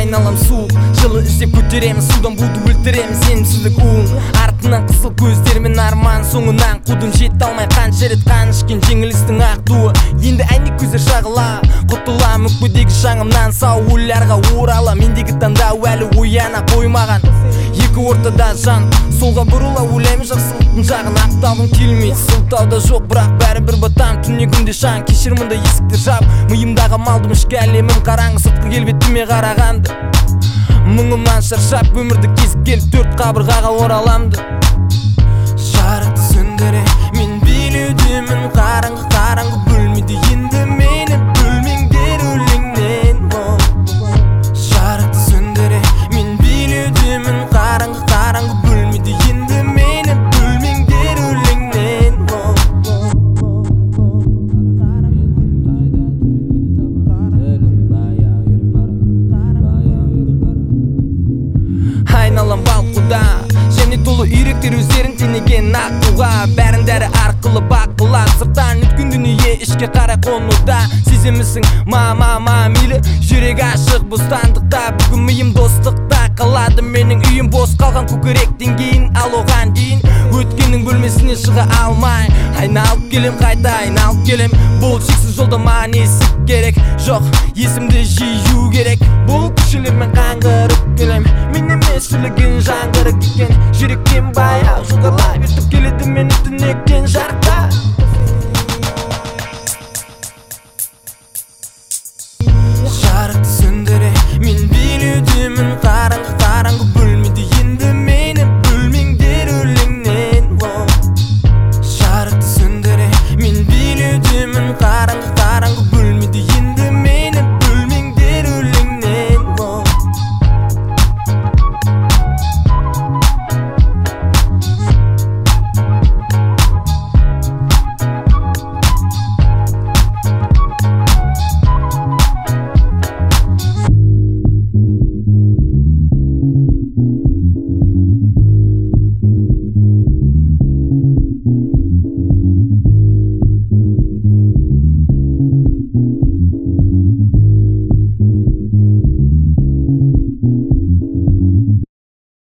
айналам суық, жылы іздеп көтеремін, судан буды өлтіремін сенімсіздік уын. Артынан қызыл көздермен арман соңынан қудым, жете алмай қанша рет қан ішкен жеңілістің ақ туы. Енді әйнек көздер шағыла, құтылам өкпедегі шаңымнан, сау ойларға орала. Мендегі таңдау әлі ояна қоймаған, екі ортада жан, солға бұрыла ойлаймын жақсылықтың жағын. Ақталғым келмейді, сылтауда жоқ, бірақ бәрібір батам. Түнне күнде шаң, кешір мұнда есіктер жап. Миымдағы малдым ішкі әлемім қараңғы, сыртқы келбетіме қарағанды. Мұңымнан шаршап өмірді кезіп келіп төрт қабырғаға ораламды. Жарықты сөндіре мен билеудемін, қараңғы бөлмеде енді мені бөлмеңдер өлеңнен. Жарықты сөндіре мен билеудемін, қараңғы бөлмеде енді мені бөлмеңдер өлеңнен. Айналам балқуда, және толы үйректер өздерін тенеген ақуға. Бәрін дәрі арқылы бақылап, сырттан өткен дүние ішке қарай қонуда. Сеземісің мейлі, жүрек ашық бостандықта. Бүгін миым достықта қалады, менің үйім бос қалған көкіректен кейін. Ал оған дейін өткеннің бөлмесіне шыға алмай айналып келем, қайта айналып келем. Бұл шексіз жолда маған есіп керек жоқ, есімді жию керек. Бұл көшелермен қаңғырып келем, мен емес шілігін жаңғырып кеткен жүректен баяу жоғарылай өтіп келеді мені түнектен жарық.